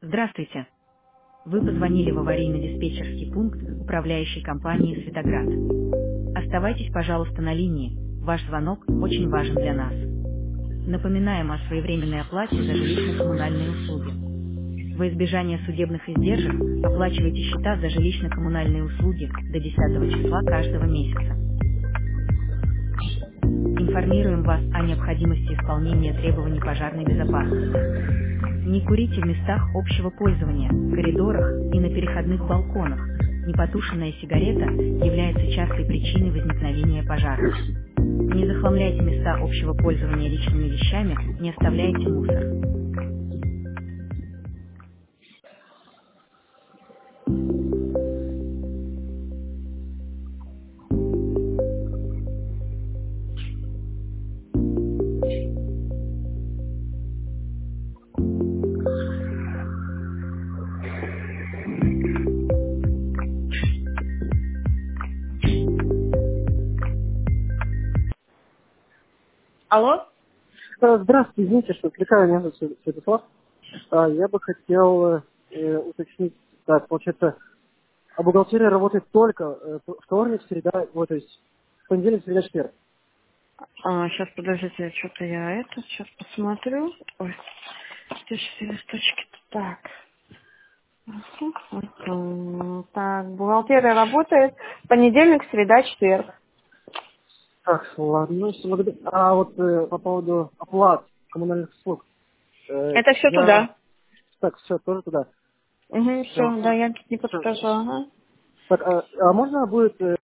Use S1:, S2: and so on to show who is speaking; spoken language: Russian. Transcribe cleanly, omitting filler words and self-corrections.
S1: Здравствуйте. Вы позвонили в аварийно-диспетчерский пункт управляющей компании «Светоград». Оставайтесь, пожалуйста, на линии. Ваш звонок очень важен для нас. Напоминаем о своевременной оплате за жилищно-коммунальные услуги. Во избежание судебных издержек оплачивайте счета за жилищно-коммунальные услуги до 10 числа каждого месяца. Информируем вас о необходимости исполнения требований пожарной безопасности. Не курите в местах общего пользования, коридорах и на переходных балконах. Непотушенная сигарета является частой причиной возникновения пожаров. Не захламляйте места общего пользования личными вещами, не оставляйте мусор. Алло?
S2: Здравствуйте, извините, что отвлекаю, меня зовут Святослав. Я бы хотел уточнить, так, получается, бухгалтерия работает только вторник, среда, вот, то есть понедельник, среда, четверг.
S1: Сейчас, подождите, что-то я сейчас посмотрю. Ой, где же все листочки-то? Так. Так, бухгалтерия работает понедельник, среда, четверг.
S2: Так, ладно, все благодарю. А вот по поводу оплат коммунальных услуг,
S1: Это все
S2: я...
S1: туда.
S2: Так, все, тоже туда.
S1: Угу,
S2: Все.
S1: все, да, я тут не подскажу. Ага.
S2: Так, а можно будет